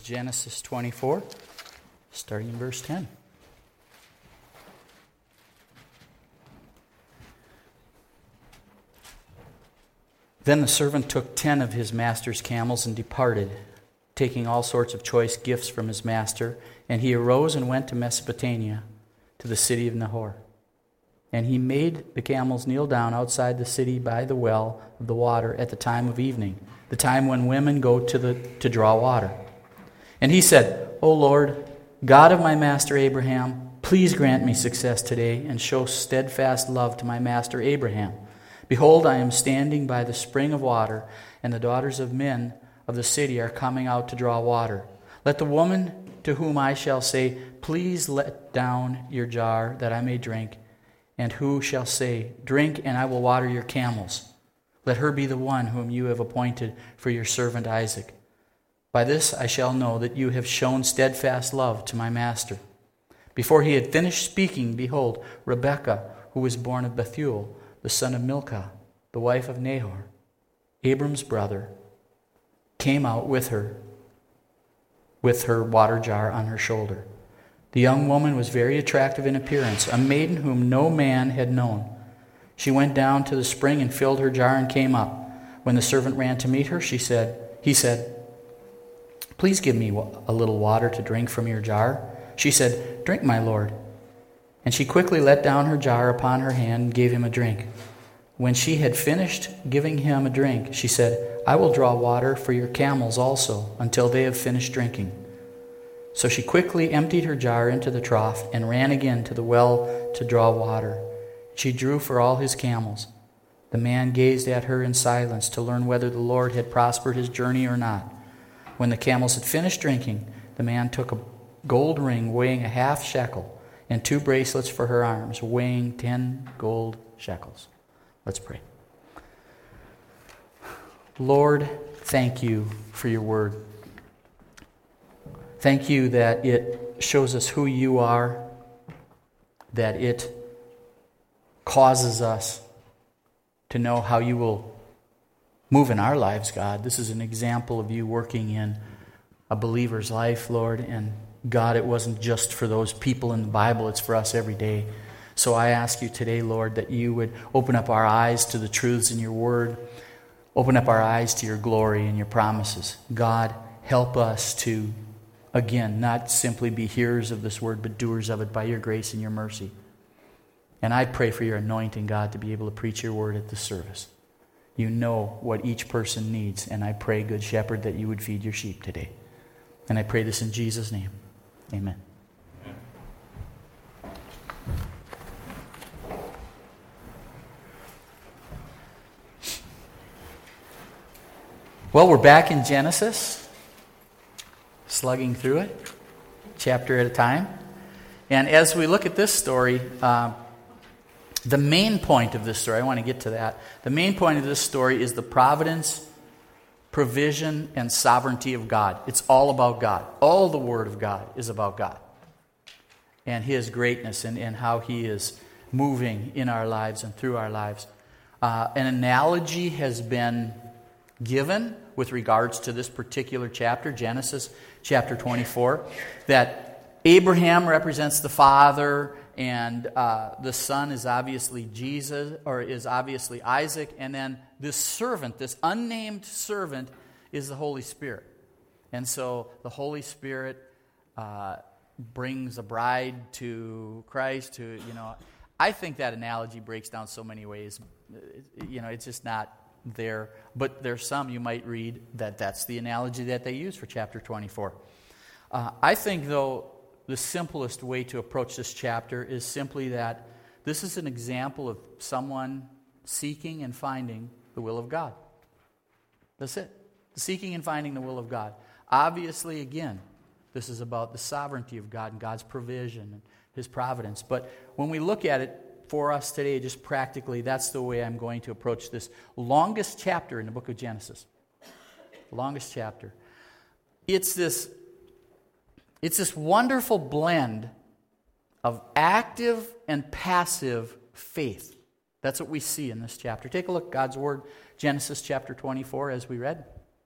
Genesis 24, starting in verse 10. Then the servant took 10 of his master's camels and departed, taking all sorts of choice gifts from his master. And he arose and went to Mesopotamia, to the city of Nahor. And he made the camels kneel down outside the city by the well of the water at the time of evening, the time when women go to draw water. And he said, O Lord, God of my master Abraham, please grant me success today and show steadfast love to my master Abraham. Behold, I am standing by the spring of water, and the daughters of men of the city are coming out to draw water. Let the woman to whom I shall say, Please let down your jar that I may drink, and who shall say, Drink, and I will water your camels. Let her be the one whom you have appointed for your servant Isaac. By this I shall know that you have shown steadfast love to my master. Before he had finished speaking, behold, Rebekah, who was born of Bethuel, the son of Milcah, the wife of Nahor, Abram's brother, came out with her water jar on her shoulder. The young woman was very attractive in appearance, a maiden whom no man had known. She went down to the spring and filled her jar and came up. When the servant ran to meet her, he said, Please give me a little water to drink from your jar. She said, Drink, my lord. And she quickly let down her jar upon her hand and gave him a drink. When she had finished giving him a drink, she said, I will draw water for your camels also, until they have finished drinking. So she quickly emptied her jar into the trough and ran again to the well to draw water. She drew for all his camels. The man gazed at her in silence to learn whether the Lord had prospered his journey or not. When the camels had finished drinking, the man took a gold ring weighing a half shekel and 2 bracelets for her arms, weighing 10 gold shekels. Let's pray. Lord, thank you for your word. Thank you that it shows us who you are, that it causes us to know how you will move in our lives, God. This is an example of you working in a believer's life, Lord, and God, it wasn't just for those people in the Bible, it's for us every day. So I ask you today, Lord, that you would open up our eyes to the truths in your word, open up our eyes to your glory and your promises. God, help us to, again, not simply be hearers of this word, but doers of it by your grace and your mercy. And I pray for your anointing, God, to be able to preach your word at this service. You know what each person needs, and I pray, Good Shepherd, that you would feed your sheep today. And I pray this in Jesus' name. Amen. Well, we're back in Genesis, slugging through it, chapter at a time. And as we look at this story, the main point of this story, I want to get to that. The main point of this story is the providence, provision, and sovereignty of God. It's all about God. All the Word of God is about God and His greatness and how He is moving in our lives and through our lives. An analogy has been given with regards to this particular chapter, Genesis chapter 24, that Abraham represents the father, and the son is obviously Jesus, or is obviously Isaac, and then this servant, this unnamed servant, is the Holy Spirit. And so the Holy Spirit brings a bride to Christ. I think that analogy breaks down so many ways. It's just not there. But there's some you might read that's the analogy that they use for chapter 24. I think, though, the simplest way to approach this chapter is simply that this is an example of someone seeking and finding the will of God. That's it. Seeking and finding the will of God. Obviously, again, this is about the sovereignty of God and God's provision and His providence. But when we look at it for us today, just practically, that's the way I'm going to approach this longest chapter in the book of Genesis. Longest chapter. It's this wonderful blend of active and passive faith. That's what we see in this chapter. Take a look at God's Word, Genesis chapter 24, as we read.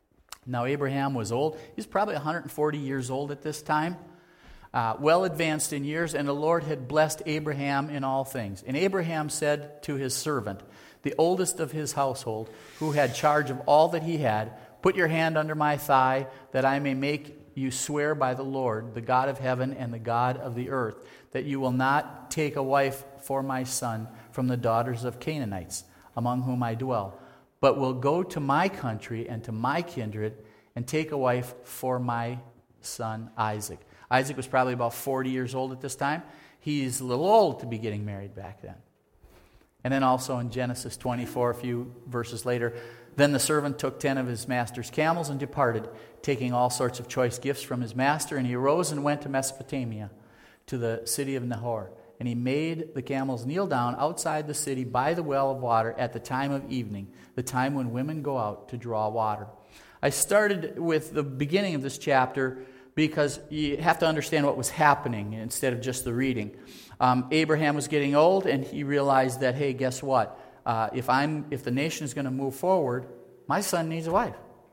Now Abraham was old. He was probably 140 years old at this time, well advanced in years, and the Lord had blessed Abraham in all things. And Abraham said to his servant, the oldest of his household, who had charge of all that he had, put your hand under my thigh, that I may make you swear by the Lord, the God of heaven and the God of the earth, that you will not take a wife for my son from the daughters of Canaanites, among whom I dwell, but will go to my country and to my kindred and take a wife for my son Isaac. Isaac was probably about 40 years old at this time. He's a little old to be getting married back then. And then also in Genesis 24, a few verses later, then the servant took 10 of his master's camels and departed, taking all sorts of choice gifts from his master, and he arose and went to Mesopotamia, to the city of Nahor. And he made the camels kneel down outside the city by the well of water at the time of evening, the time when women go out to draw water. I started with the beginning of this chapter because you have to understand what was happening instead of just the reading. Abraham was getting old, and he realized that, hey, guess what? If the nation is going to move forward, my son needs a wife.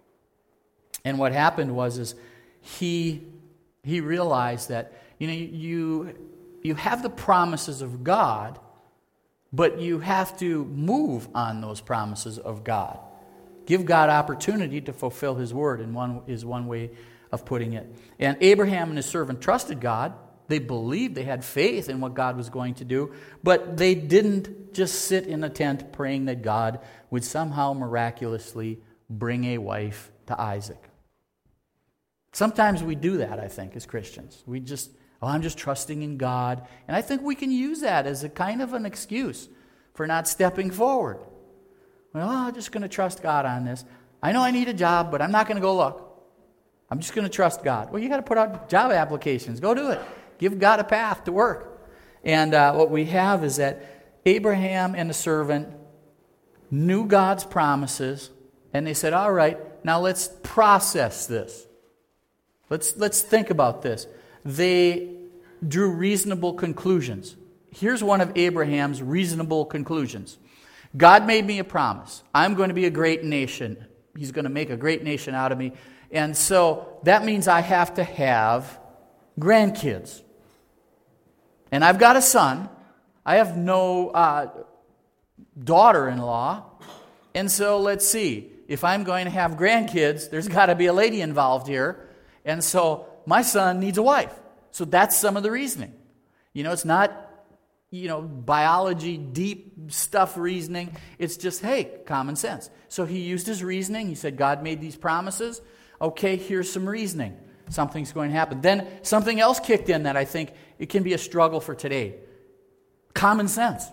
And what happened was he realized that you have the promises of God, but you have to move on those promises of God. Give God opportunity to fulfill His word, is one way of putting it. And Abraham and his servant trusted God. They believed, they had faith in what God was going to do, but they didn't just sit in a tent praying that God would somehow miraculously bring a wife to Isaac. Sometimes we do that, I think, as Christians. I'm just trusting in God. And I think we can use that as a kind of an excuse for not stepping forward. Well, I'm just going to trust God on this. I know I need a job, but I'm not going to go look. I'm just going to trust God. Well, you got to put out job applications. Go do it. Give God a path to work. And what we have is that Abraham and the servant knew God's promises, and they said, all right, now let's process this. Let's think about this. They drew reasonable conclusions. Here's one of Abraham's reasonable conclusions. God made me a promise. I'm going to be a great nation. He's going to make a great nation out of me. And so that means I have to have grandkids. And I've got a son. I have no daughter-in-law. And so let's see. If I'm going to have grandkids, there's got to be a lady involved here. And so my son needs a wife. So that's some of the reasoning. It's not, biology, deep stuff reasoning. It's just, hey, common sense. So he used his reasoning. He said, God made these promises. Okay, here's some reasoning. Something's going to happen. Then something else kicked in that I think it can be a struggle for today. Common sense.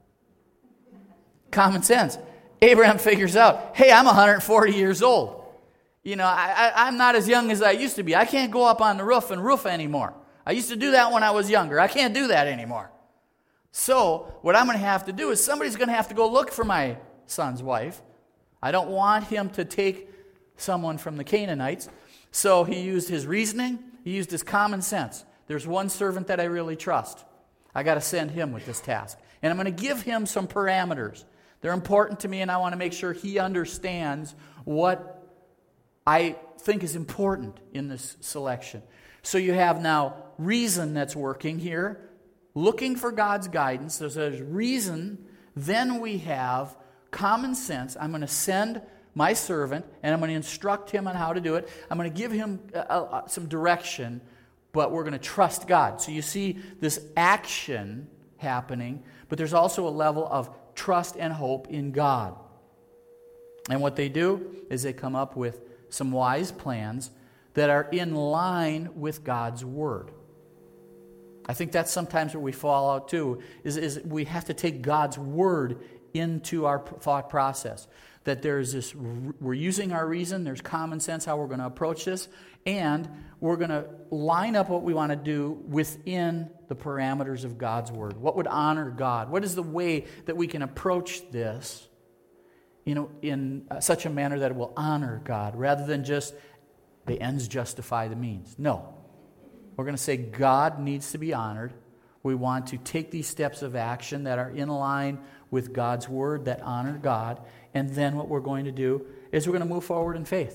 Common sense. Abraham figures out, hey, I'm 140 years old. I'm not as young as I used to be. I can't go up on the roof and roof anymore. I used to do that when I was younger. I can't do that anymore. So what I'm going to have to do is somebody's going to have to go look for my son's wife. I don't want him to take someone from the Canaanites. So he used his reasoning. He used his common sense. There's one servant that I really trust. I got to send him with this task. And I'm going to give him some parameters. They're important to me, and I want to make sure he understands what I think is important in this selection. So you have now reason that's working here, looking for God's guidance. So there's reason. Then we have common sense. I'm going to send my servant, and I'm going to instruct him on how to do it. I'm going to give him some direction, but we're going to trust God. So you see this action happening, but there's also a level of trust and hope in God. And what they do is they come up with some wise plans that are in line with God's word. I think that's sometimes where we fall out too, is we have to take God's word into our thought process. That there's this, we're using our reason, there's common sense how we're going to approach this, and we're going to line up what we want to do within the parameters of God's word. What would honor God? What is the way that we can approach this in such a manner that it will honor God, rather than just the ends justify the means? No. We're going to say God needs to be honored. We want to take these steps of action that are in line with God's word, that honor God. And then what we're going to do is we're going to move forward in faith.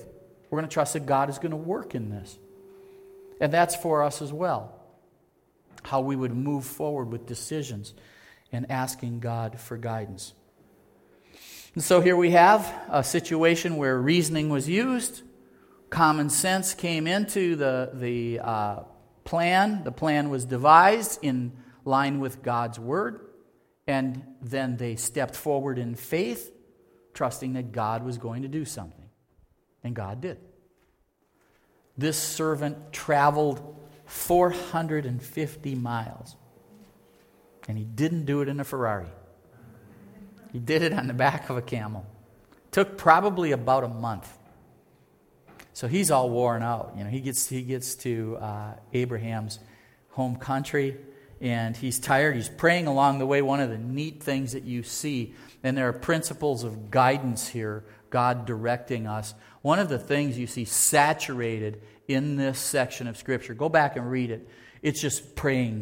We're going to trust that God is going to work in this. And that's for us as well. How we would move forward with decisions and asking God for guidance. And so here we have a situation where reasoning was used. Common sense came into the plan. The plan was devised in line with God's word. And then they stepped forward in faith, trusting that God was going to do something. And God did. This servant traveled 450 miles. And he didn't do it in a Ferrari. He did it on the back of a camel. Took probably about a month. So he's all worn out. You know, he gets to Abraham's home country, and he's tired. He's praying along the way. One of the neat things that you see, and there are principles of guidance here, God directing us. One of the things you see saturated in this section of Scripture, go back and read it. It's just praying.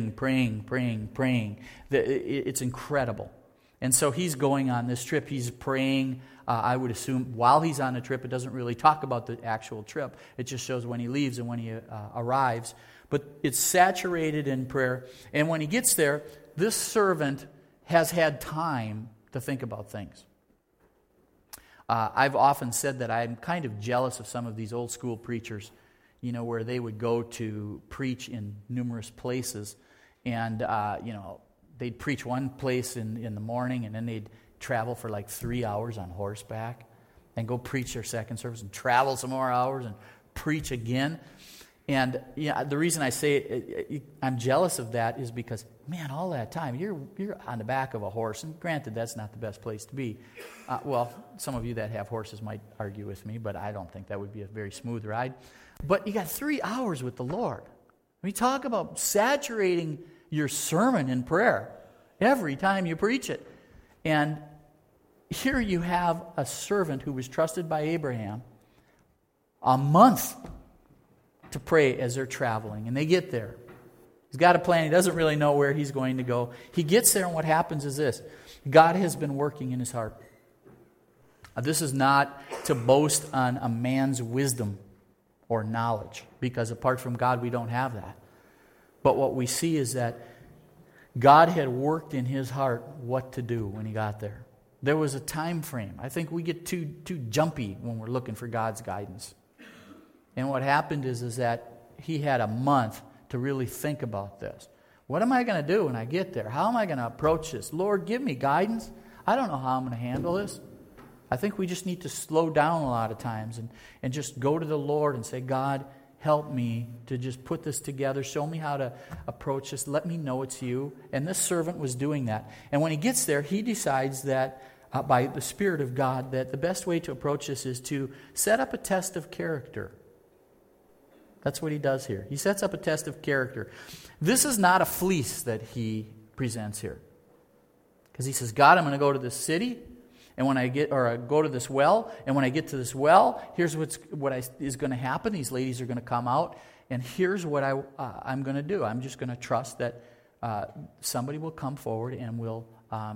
It's incredible. And so he's going on this trip. He's praying, I would assume, while he's on the trip. It doesn't really talk about the actual trip. It just shows when he leaves and when he arrives. But it's saturated in prayer. And when he gets there, this servant has had time to think about things. I've often said that I'm kind of jealous of some of these old school preachers, you know, where they would go to preach in numerous places. And, they'd preach one place in the morning, and then they'd travel for like 3 hours on horseback and go preach their second service and travel some more hours and preach again. And the reason I say I'm jealous of that is because, man, all that time, you're on the back of a horse, and granted, that's not the best place to be. Well, some of you that have horses might argue with me, but I don't think that would be a very smooth ride. But you got 3 hours with the Lord. We talk about saturating your sermon in prayer every time you preach it. And here you have a servant who was trusted by Abraham a month to pray as they're traveling. And they get there. He's got a plan. He doesn't really know where he's going to go. He gets there, and what happens is this. God has been working in his heart. This is not to boast on a man's wisdom or knowledge, because apart from God, we don't have that. But what we see is that God had worked in his heart what to do when he got there. There was a time frame. I think we get too jumpy when we're looking for God's guidance. And what happened is that he had a month to really think about this. What am I going to do when I get there? How am I going to approach this? Lord, give me guidance. I don't know how I'm going to handle this. I think we just need to slow down a lot of times and just go to the Lord and say, God, help me to just put this together. Show me how to approach this. Let me know it's you. And this servant was doing that. And when he gets there, he decides that by the Spirit of God, that the best way to approach this is to set up a test of character. That's what he does here. He sets up a test of character. This is not a fleece that he presents here. Because he says, God, I'm going to go to this city, and when I go to this well, and when I get to this well, here's what is going to happen. These ladies are going to come out, and here's what I'm going to do. I'm just going to trust that somebody will come forward and will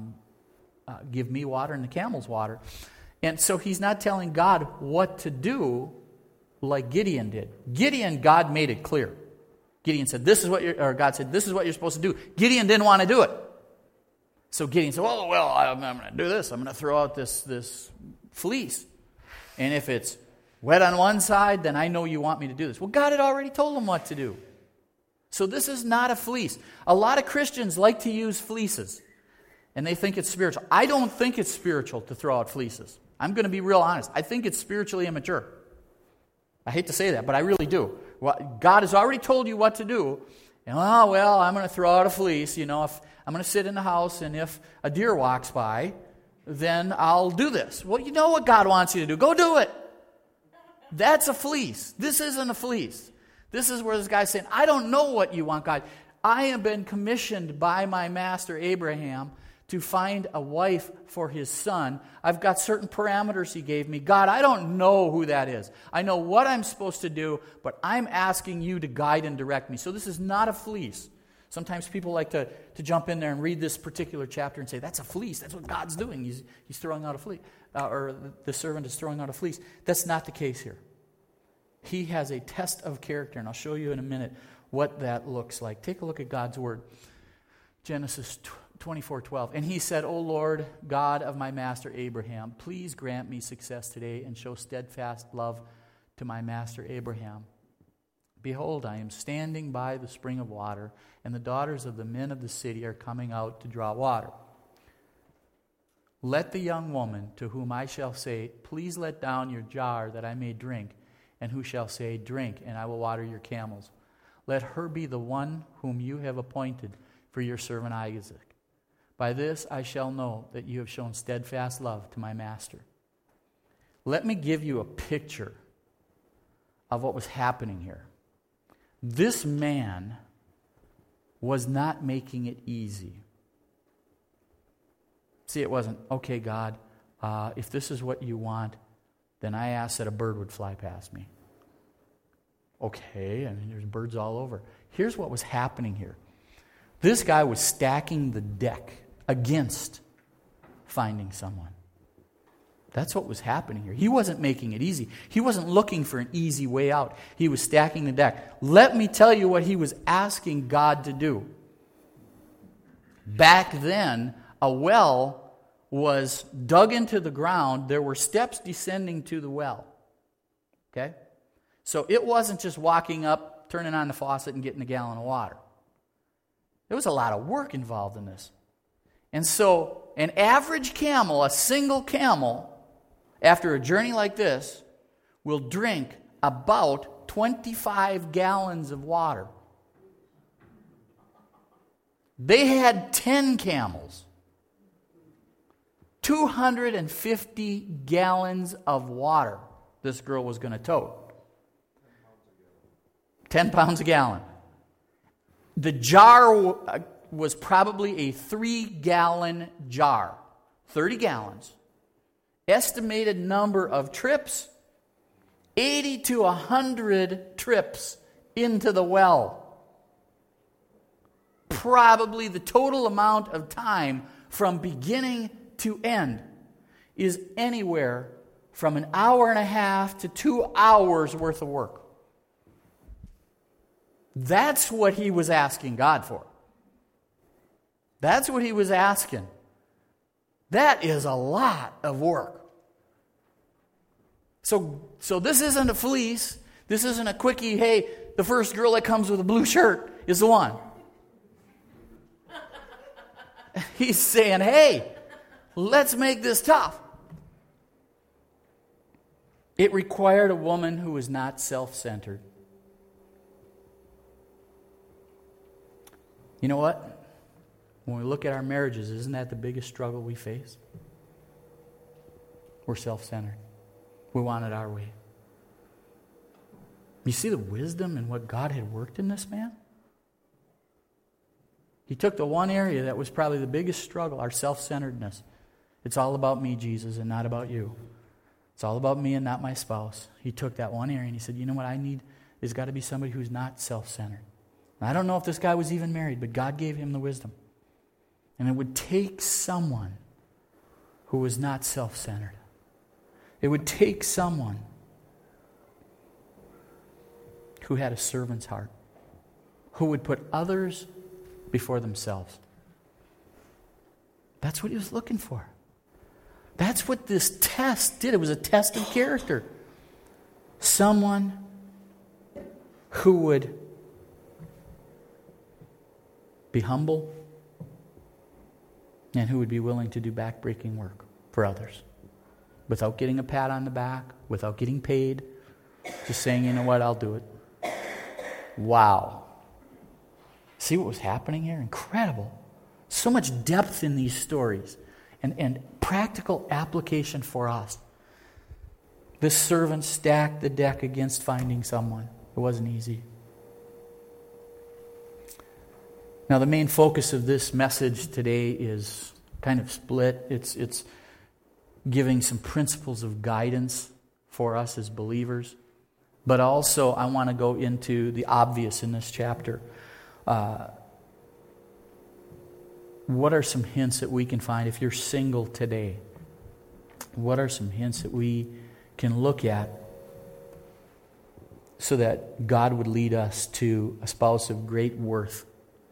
give me water and the camel's water. And so he's not telling God what to do like Gideon did. Gideon, God made it clear. Gideon said, God said, this is what you're supposed to do. Gideon didn't want to do it. So Gideon said, well, I'm going to do this. I'm going to throw out this fleece. And if it's wet on one side, then I know you want me to do this. Well, God had already told him what to do. So this is not a fleece. A lot of Christians like to use fleeces, and they think it's spiritual. I don't think it's spiritual to throw out fleeces. I'm going to be real honest. I think it's spiritually immature. I hate to say that, but I really do. God has already told you what to do. And, I'm going to throw out a fleece. If I'm going to sit in the house, and if a deer walks by, then I'll do this. Well, you know what God wants you to do. Go do it. That's a fleece. This isn't a fleece. This is where this guy's saying, I don't know what you want, God. I have been commissioned by my master Abraham to find a wife for his son. I've got certain parameters he gave me. God, I don't know who that is. I know what I'm supposed to do, but I'm asking you to guide and direct me. So this is not a fleece. Sometimes people like to jump in there and read this particular chapter and say, that's a fleece. That's what God's doing. He's throwing out a fleece. Or the servant is throwing out a fleece. That's not the case here. he has a test of character, and I'll show you in a minute what that looks like. Take a look at God's word. Genesis 24:12. And he said, O Lord, God of my master Abraham, please grant me success today and show steadfast love to my master Abraham. Behold, I am standing by the spring of water, and the daughters of the men of the city are coming out to draw water. Let the young woman to whom I shall say, please let down your jar that I may drink, and who shall say, drink, and I will water your camels. Let her be the one whom you have appointed for your servant Isaac. By this I shall know that you have shown steadfast love to my master. Let me give you a picture of what was happening here. This man was not making it easy. See, it wasn't, okay, God, if this is what you want, then I ask that a bird would fly past me. Okay, I mean, there's birds all over. Here's what was happening here. This guy was stacking the deck against finding someone. That's what was happening here. He wasn't making it easy. He wasn't looking for an easy way out. He was stacking the deck. Let me tell you what he was asking God to do. Back then, a well was dug into the ground. There were steps descending to the well. Okay? So it wasn't just walking up, turning on the faucet, and getting a gallon of water. There was a lot of work involved in this. And so an average camel, a single camel, after a journey like this, will drink about 25 gallons of water. They had 10 camels. 250 gallons of water this girl was going to tote. 10 pounds a gallon. The jar was probably a 3-gallon jar. 30 gallons. Estimated number of trips, 80 to 100 trips into the well. Probably the total amount of time from beginning to end is anywhere from an hour and a half to 2 hours worth of work. That's what he was asking God for. That's what he was asking. That is a lot of work. So this isn't a fleece. This isn't a quickie, hey, the first girl that comes with a blue shirt is the one. He's saying, hey, let's make this tough. It required a woman who was not self-centered. You know what? When we look at our marriages, isn't that the biggest struggle we face? We're self-centered. We want it our way. You see the wisdom in what God had worked in this man? He took the one area that was probably the biggest struggle, our self-centeredness. It's all about me, Jesus, and not about you. It's all about me and not my spouse. He took that one area and he said, you know what I need? There's got to be somebody who's not self-centered. And I don't know if this guy was even married, but God gave him the wisdom. And it would take someone who was not self-centered. It would take someone who had a servant's heart, who would put others before themselves. That's what he was looking for. That's what this test did. It was a test of character. Someone who would be humble and who would be willing to do backbreaking work for others without getting a pat on the back, without getting paid, just saying, you know what, I'll do it. Wow. See what was happening here? Incredible. So much depth in these stories and practical application for us. This servant stacked the deck against finding someone. It wasn't easy. Now, the main focus of this message today is kind of split. It's giving some principles of guidance for us as believers. But also, I want to go into the obvious in this chapter. What are some hints that we can find if you're single today? What are some hints that we can look at so that God would lead us to a spouse of great worth.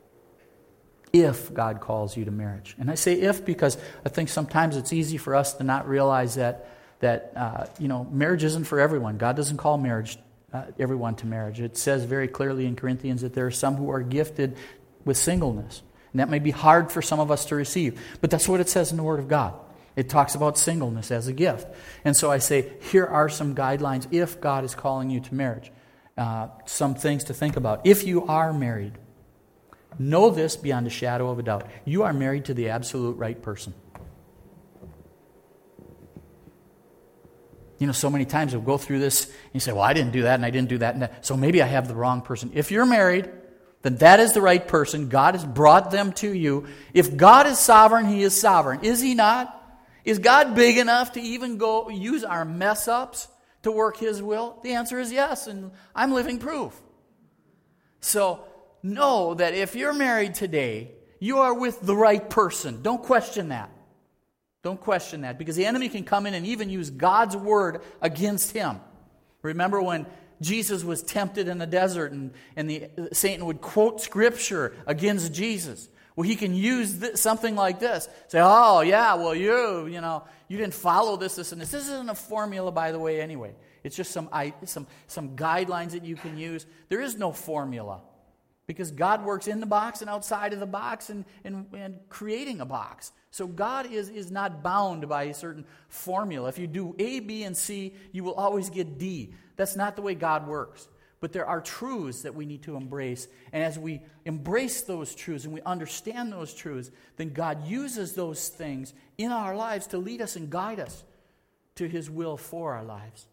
If God calls you to marriage. And I say if because I think sometimes it's easy for us to not realize that marriage isn't for everyone. God doesn't call everyone to marriage. It says very clearly in Corinthians that there are some who are gifted with singleness. And that may be hard for some of us to receive. But that's what it says in the Word of God. It talks about singleness as a gift. And so I say, here are some guidelines if God is calling you to marriage. Some things to think about. If you are married, know this beyond a shadow of a doubt. You are married to the absolute right person. So many times we'll go through this and you say, well, I didn't do that and I didn't do that and that. So maybe I have the wrong person. If you're married, then that is the right person. God has brought them to you. If God is sovereign, He is sovereign. Is He not? Is God big enough to even go use our mess-ups to work His will? The answer is yes, and I'm living proof. So know that if you're married today, you are with the right person. Don't question that. Don't question that, because the enemy can come in and even use God's word against him. Remember when Jesus was tempted in the desert and Satan would quote Scripture against Jesus? Well, he can use something like this. Say, oh, yeah, well, you didn't follow this, and this. This isn't a formula, by the way, anyway. It's just some guidelines that you can use. There is no formula, because God works in the box and outside of the box and creating a box. So God is not bound by a certain formula. If you do A, B, and C, you will always get D. That's not the way God works. But there are truths that we need to embrace. And as we embrace those truths and we understand those truths, then God uses those things in our lives to lead us and guide us to His will for our lives.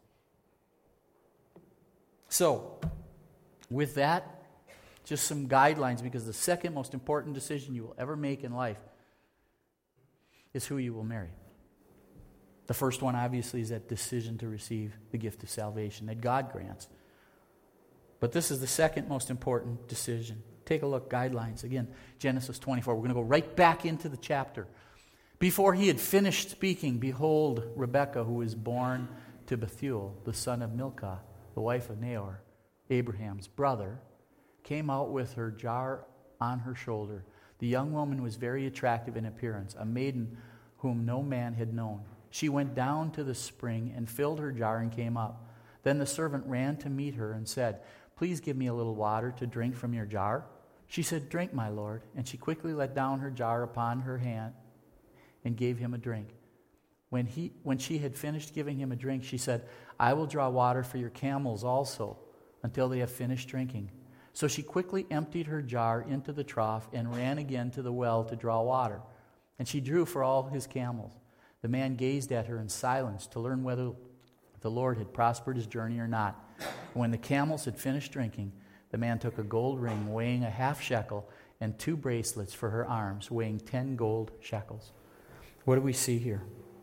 So, with that, just some guidelines, because the second most important decision you will ever make in life is who you will marry. The first one, obviously, is that decision to receive the gift of salvation that God grants. But this is the second most important decision. Take a look, guidelines. Again, Genesis 24. We're going to go right back into the chapter. Before he had finished speaking, behold, Rebekah, who was born to Bethuel, the son of Milcah, the wife of Nahor, Abraham's brother, came out with her jar on her shoulder. The young woman was very attractive in appearance, a maiden whom no man had known. She went down to the spring and filled her jar and came up. Then the servant ran to meet her and said, "Please give me a little water to drink from your jar." She said, "Drink, my lord." And she quickly let down her jar upon her hand and gave him a drink. When she had finished giving him a drink, she said, "I will draw water for your camels also, until they have finished drinking." So she quickly emptied her jar into the trough and ran again to the well to draw water. And she drew for all his camels. The man gazed at her in silence to learn whether the Lord had prospered his journey or not. When the camels had finished drinking, the man took a gold ring weighing a half shekel and 2 bracelets for her arms, weighing 10 gold shekels. What do we see here?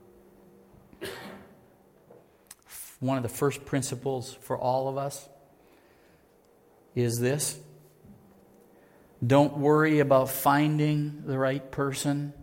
One of the first principles for all of us is this: don't worry about finding the right person.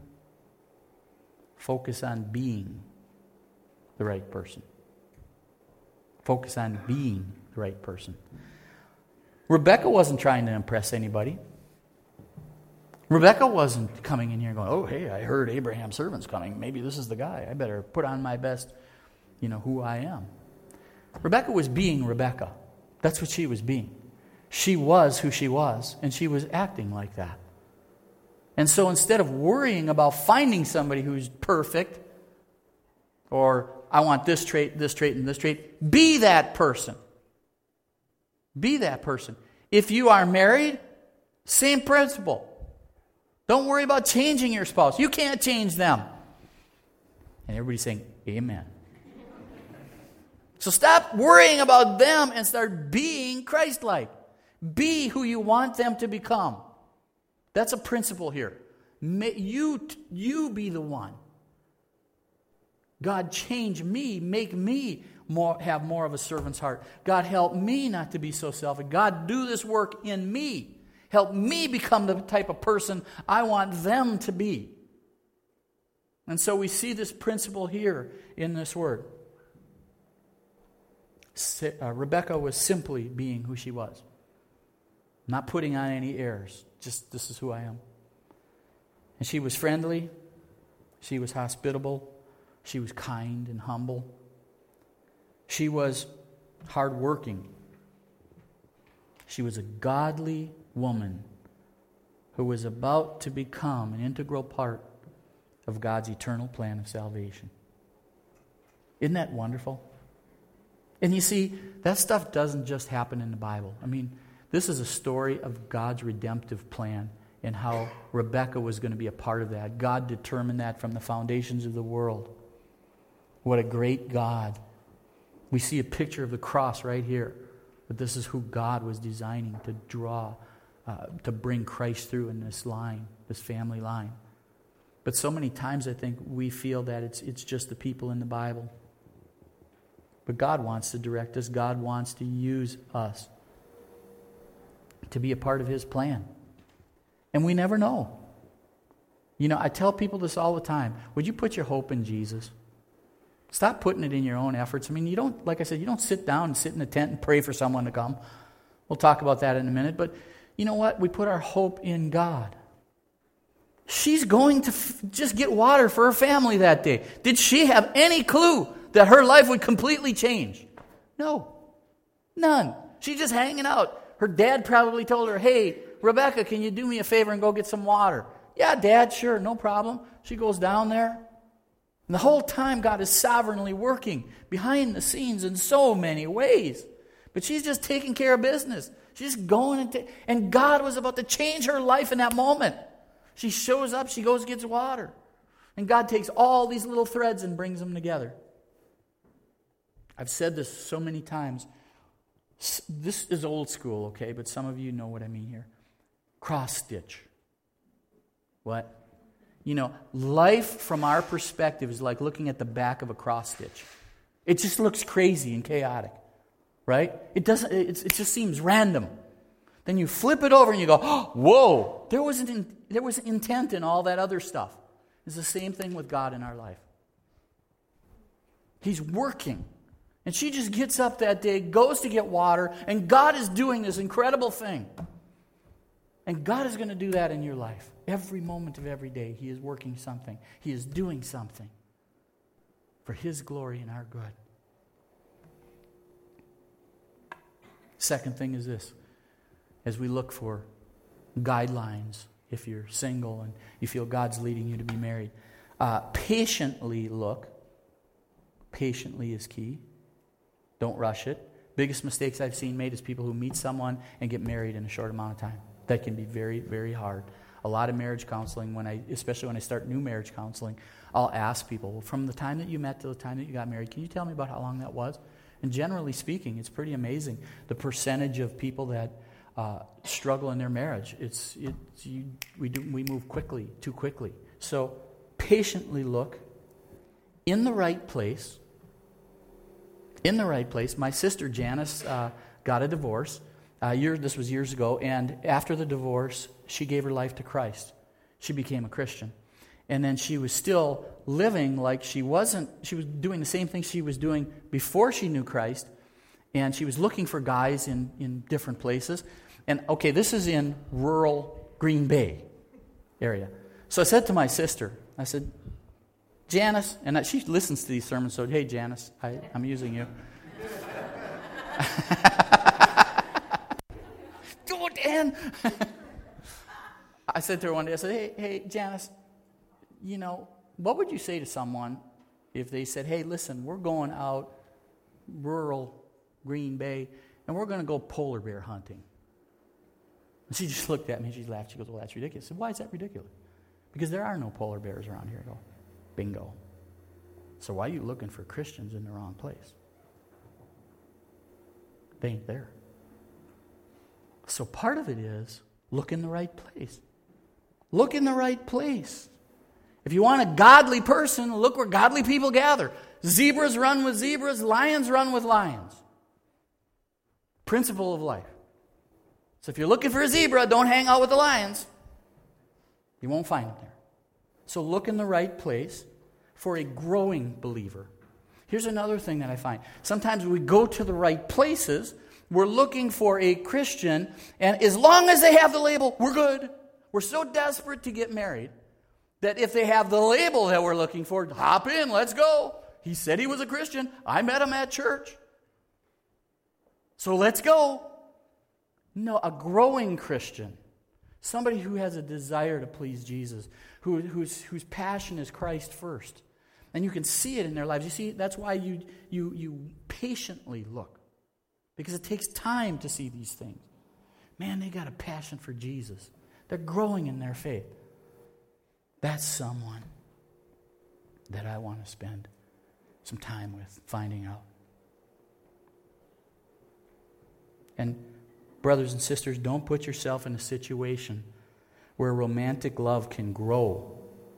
Focus on being the right person. Focus on being the right person. Rebekah wasn't trying to impress anybody. Rebekah wasn't coming in here going, "Oh, hey, I heard Abraham's servant's coming. Maybe this is the guy. I better put on my best, who I am." Rebekah was being Rebekah. That's what she was being. She was who she was, and she was acting like that. And so instead of worrying about finding somebody who's perfect, or I want this trait, and this trait, be that person. Be that person. If you are married, same principle. Don't worry about changing your spouse. You can't change them. And everybody's saying, amen. So stop worrying about them and start being Christ-like. Be who you want them to become. That's a principle here. You be the one. God, change me. Make me have more of a servant's heart. God, help me not to be so selfish. God, do this work in me. Help me become the type of person I want them to be. And so we see this principle here in this word. Rebecca was simply being who she was. Not putting on any airs. Just, this is who I am. And she was friendly. She was hospitable. She was kind and humble. She was hardworking. She was a godly woman who was about to become an integral part of God's eternal plan of salvation. Isn't that wonderful? And you see, that stuff doesn't just happen in the Bible. I mean, this is a story of God's redemptive plan and how Rebecca was going to be a part of that. God determined that from the foundations of the world. What a great God. We see a picture of the cross right here. But this is who God was designing to draw, to bring Christ through in this line, this family line. But so many times I think we feel that it's just the people in the Bible. But God wants to direct us. God wants to use us to be a part of His plan. And we never know. You know, I tell people this all the time. Would you put your hope in Jesus? Stop putting it in your own efforts. I mean, you don't, like I said, you don't sit down and sit in a tent and pray for someone to come. We'll talk about that in a minute. But you know what? We put our hope in God. She's going to just get water for her family that day. Did she have any clue that her life would completely change? No. None. She's just hanging out. Her dad probably told her, hey, Rebecca, can you do me a favor and go get some water? Yeah, Dad, sure, no problem. She goes down there. And the whole time God is sovereignly working behind the scenes in so many ways. But she's just taking care of business. She's just going and God was about to change her life in that moment. She shows up, she goes and gets water. And God takes all these little threads and brings them together. I've said this so many times. This is old school, okay? But some of you know what I mean here. Cross stitch. What? You know, life from our perspective is like looking at the back of a cross stitch. It just looks crazy and chaotic, right? It doesn't. It just seems random. Then you flip it over and you go, oh, whoa! There was intent in all that other stuff. It's the same thing with God in our life. He's working. And she just gets up that day, goes to get water, and God is doing this incredible thing. And God is going to do that in your life. Every moment of every day, He is working something. He is doing something for His glory and our good. Second thing is this. As we look for guidelines, if you're single and you feel God's leading you to be married, patiently look. Patiently is key. Don't rush it. Biggest mistakes I've seen made is people who meet someone and get married in a short amount of time. That can be very, very hard. A lot of marriage counseling, especially when I start new marriage counseling, I'll ask people, well, from the time that you met to the time that you got married, can you tell me about how long that was? And generally speaking, it's pretty amazing the percentage of people that struggle in their marriage. We move quickly, too quickly. So patiently look in the right place. In the right place. My sister Janice got a divorce. This was years ago, and after the divorce, she gave her life to Christ. She became a Christian. And then she was still living like she was doing the same thing she was doing before she knew Christ, and she was looking for guys in different places. And okay, this is in rural Green Bay area. So I said to my sister, I said, Janice, and she listens to these sermons, so hey Janice, I'm using you. Dan. I said to her one day, I said, hey, Janice, what would you say to someone if they said, hey, listen, we're going out rural Green Bay, and we're going to go polar bear hunting? And she just looked at me, and she laughed. She goes, well, that's ridiculous. I said, why is that ridiculous? Because there are no polar bears around here. I go, bingo. So why are you looking for Christians in the wrong place? They ain't there. So part of it is look in the right place. Look in the right place. If you want a godly person, look where godly people gather. Zebras run with zebras, lions run with lions. Principle of life. So if you're looking for a zebra, don't hang out with the lions. You won't find them there. So look in the right place for a growing believer. Here's another thing that I find. Sometimes we go to the right places, we're looking for a Christian, and as long as they have the label, we're good. We're so desperate to get married that if they have the label that we're looking for, hop in, let's go. He said he was a Christian. I met him at church. So let's go. No, a growing Christian, somebody who has a desire to please Jesus, whose passion is Christ first. And you can see it in their lives. You see, that's why you patiently look. Because it takes time to see these things. Man, they got a passion for Jesus. They're growing in their faith. That's someone that I want to spend some time with, finding out. And brothers and sisters, don't put yourself in a situation where romantic love can grow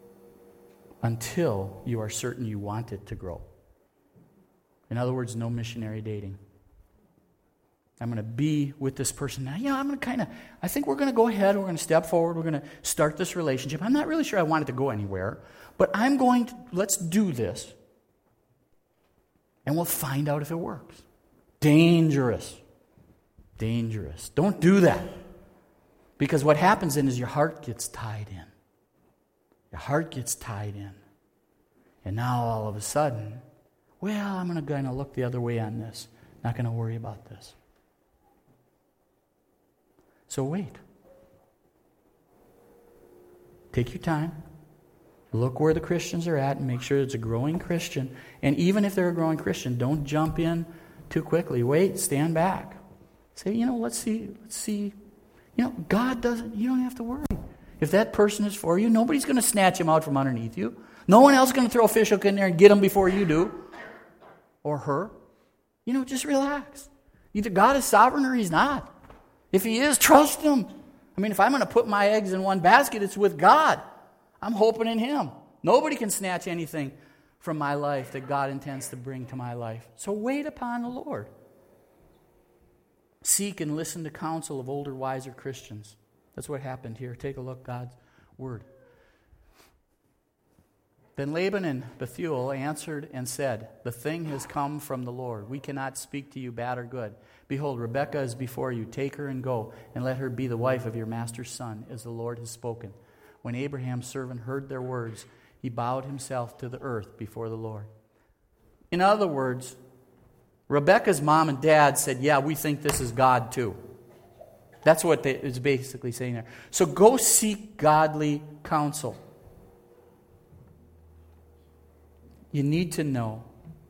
until you are certain you want it to grow. In other words, no missionary dating. I'm going to be with this person now. I'm going to I think we're going to go ahead, we're going to step forward, we're going to start this relationship. I'm not really sure I want it to go anywhere, but let's do this. And we'll find out if it works. Dangerous. Dangerous. Don't do that. Because what happens then is your heart gets tied in. Your heart gets tied in. And now all of a sudden, I'm going to kind of look the other way on this. Not going to worry about this. So wait. Take your time. Look where the Christians are at and make sure it's a growing Christian. And even if they're a growing Christian, don't jump in too quickly. Wait, stand back. Say, let's see. God doesn't, you don't have to worry. If that person is for you, nobody's going to snatch him out from underneath you. No one else is going to throw a fish hook in there and get him before you do. Or her. Just relax. Either God is sovereign or he's not. If he is, trust him. If I'm going to put my eggs in one basket, it's with God. I'm hoping in him. Nobody can snatch anything from my life that God intends to bring to my life. So wait upon the Lord. Seek and listen to counsel of older, wiser Christians. That's what happened here. Take a look, God's word. Then Laban and Bethuel answered and said, "The thing has come from the Lord. We cannot speak to you bad or good. Behold, Rebekah is before you. Take her and go, and let her be the wife of your master's son, as the Lord has spoken." When Abraham's servant heard their words, he bowed himself to the earth before the Lord. In other words, Rebekah's mom and dad said, we think this is God too. That's what it's basically saying there. So go seek godly counsel. You need to know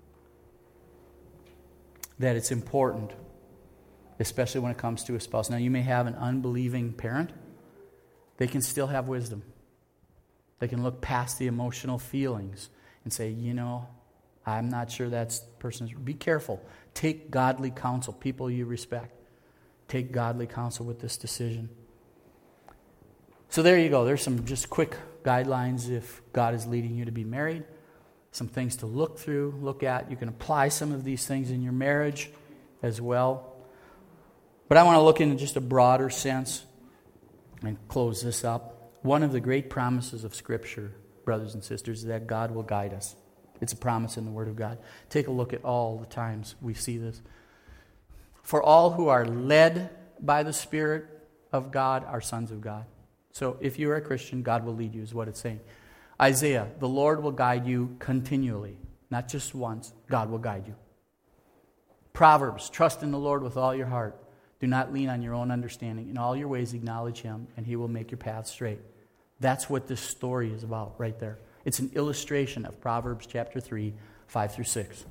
that it's important, especially when it comes to a spouse. Now, you may have an unbelieving parent. They can still have wisdom. They can look past the emotional feelings and say, I'm not sure that person's... Be careful. Take godly counsel. People you respect. Take godly counsel with this decision. So there you go. There's some just quick guidelines if God is leading you to be married. Some things to look at. You can apply some of these things in your marriage as well. But I want to look in just a broader sense and close this up. One of the great promises of Scripture, brothers and sisters, is that God will guide us. It's a promise in the Word of God. Take a look at all the times we see this. For all who are led by the Spirit of God are sons of God. So if you are a Christian, God will lead you, is what it's saying. Isaiah, the Lord will guide you continually. Not just once. God will guide you. Proverbs, trust in the Lord with all your heart. Do not lean on your own understanding. In all your ways acknowledge him, and he will make your path straight. That's what this story is about right there. It's an illustration of Proverbs chapter 3, 5 through 6.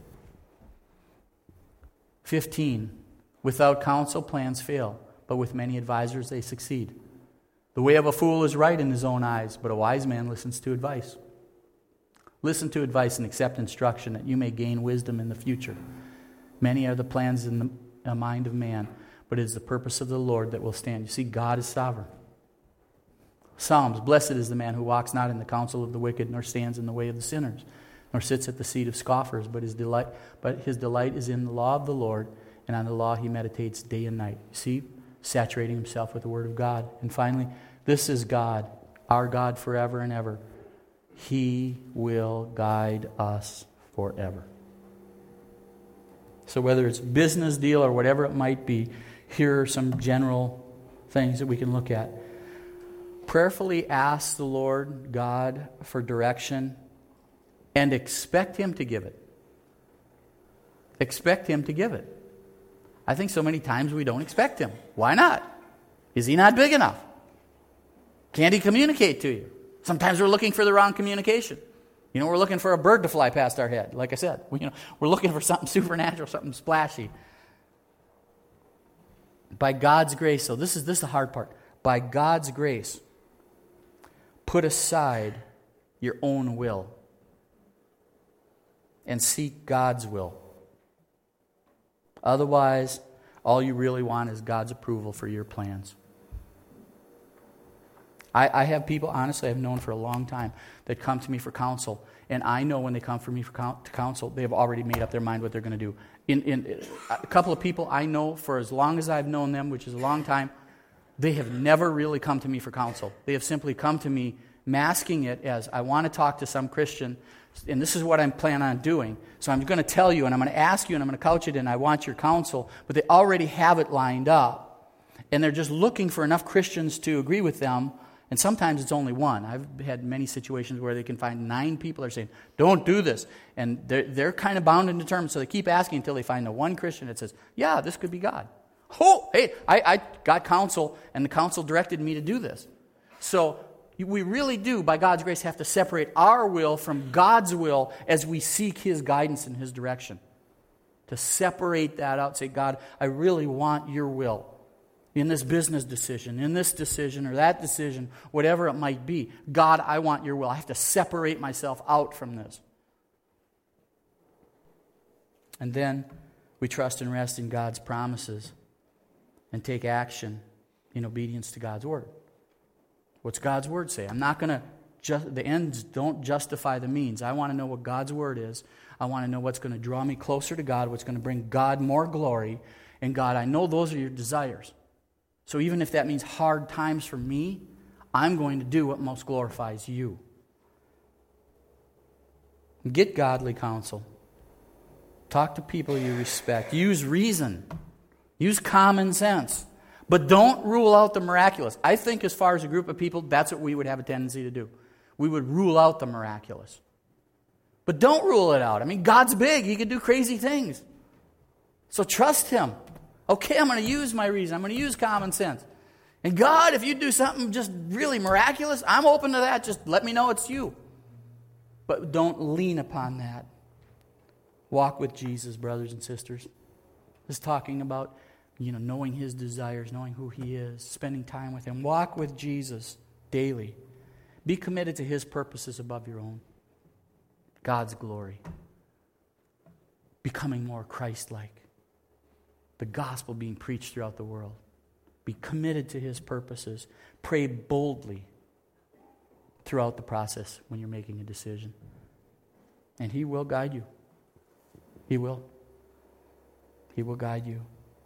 15, without counsel plans fail, but with many advisors they succeed. The way of a fool is right in his own eyes, but a wise man listens to advice. Listen to advice and accept instruction that you may gain wisdom in the future. Many are the plans in the mind of man, but it is the purpose of the Lord that will stand. You see, God is sovereign. Psalms, blessed is the man who walks not in the counsel of the wicked, nor stands in the way of the sinners, nor sits at the seat of scoffers, but his delight is in the law of the Lord, and on the law he meditates day and night. You see, saturating himself with the Word of God. And finally, this is God, our God forever and ever. He will guide us forever. So whether it's business deal or whatever it might be, here are some general things that we can look at. Prayerfully ask the Lord God for direction and expect Him to give it. Expect Him to give it. I think so many times we don't expect Him. Why not? Is He not big enough? Can't He communicate to you? Sometimes we're looking for the wrong communication. We're looking for a bird to fly past our head. Like I said, we're looking for something supernatural, something splashy. By God's grace, so this is the hard part. By God's grace, put aside your own will and seek God's will. Otherwise, all you really want is God's approval for your plans. I have people, honestly, I've known for a long time that come to me for counsel, and I know when they come for me to counsel, they have already made up their mind what they're going to do. In a couple of people I know for as long as I've known them, which is a long time, they have never really come to me for counsel. They have simply come to me masking it as, I want to talk to some Christian, and this is what I'm planning on doing. So I'm going to tell you, and I'm going to ask you, and I'm going to couch it, and I want your counsel. But they already have it lined up, and they're just looking for enough Christians to agree with them. And sometimes it's only one. I've had many situations where they can find 9 people that are saying, don't do this. And they're kind of bound and determined, so they keep asking until they find the one Christian that says, yeah, this could be God. Oh, hey, I got counsel, and the counsel directed me to do this. So we really do, by God's grace, have to separate our will from God's will as we seek His guidance and His direction. To separate that out, say, God, I really want your will. In this business decision, in this decision or that decision, whatever it might be. God, I want your will. I have to separate myself out from this. And then we trust and rest in God's promises and take action in obedience to God's word. What's God's word say? I'm not going to, the ends don't justify the means. I want to know what God's word is. I want to know what's going to draw me closer to God, what's going to bring God more glory. And God, I know those are your desires. So even if that means hard times for me, I'm going to do what most glorifies you. Get godly counsel. Talk to people you respect. Use reason. Use common sense. But don't rule out the miraculous. I think as far as a group of people, that's what we would have a tendency to do. We would rule out the miraculous. But don't rule it out. I mean, God's big. He can do crazy things. So trust Him. Okay, I'm going to use my reason. I'm going to use common sense. And God, if you do something just really miraculous, I'm open to that. Just let me know it's you. But don't lean upon that. Walk with Jesus, brothers and sisters. This is talking about, knowing His desires, knowing who He is, spending time with Him. Walk with Jesus daily. Be committed to His purposes above your own. God's glory. Becoming more Christ-like. The gospel being preached throughout the world. Be committed to His purposes. Pray boldly throughout the process when you're making a decision. And He will guide you. He will. He will guide you.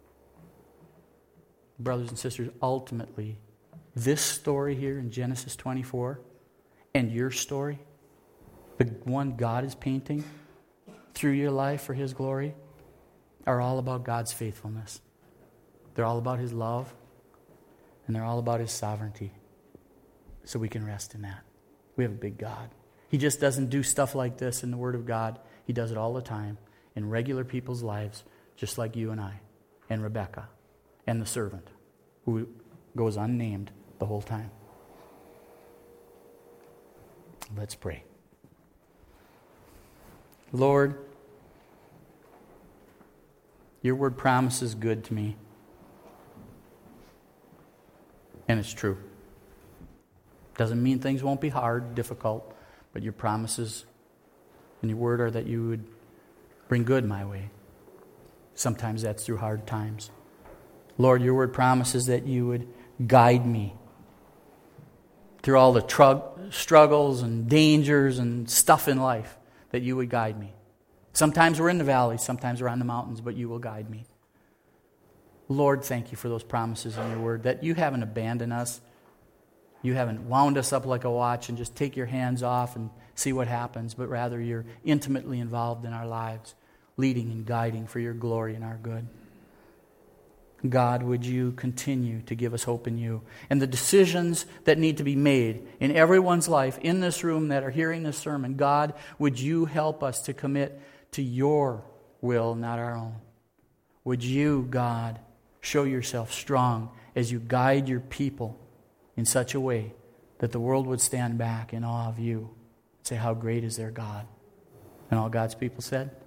Brothers and sisters, ultimately, this story here in Genesis 24 and your story, the one God is painting through your life for His glory, are all about God's faithfulness. They're all about His love, and they're all about His sovereignty. So we can rest in that. We have a big God. He just doesn't do stuff like this in the Word of God. He does it all the time in regular people's lives, just like you and I, and Rebecca, and the servant, who goes unnamed the whole time. Let's pray. Lord, your word promises good to me. And it's true. Doesn't mean things won't be hard, difficult, but your promises and your word are that you would bring good my way. Sometimes that's through hard times. Lord, your word promises that you would guide me through all the struggles and dangers and stuff in life, that you would guide me. Sometimes we're in the valleys, sometimes we're on the mountains, but you will guide me. Lord, thank you for those promises in your word, that you haven't abandoned us. You haven't wound us up like a watch and just take your hands off and see what happens, but rather you're intimately involved in our lives. leading and guiding for your glory and our good. God, would you continue to give us hope in you? And the decisions that need to be made in everyone's life in this room that are hearing this sermon, God, would you help us to commit to your will, not our own? Would you, God, show yourself strong as you guide your people in such a way that the world would stand back in awe of you and say, how great is their God? And all God's people said,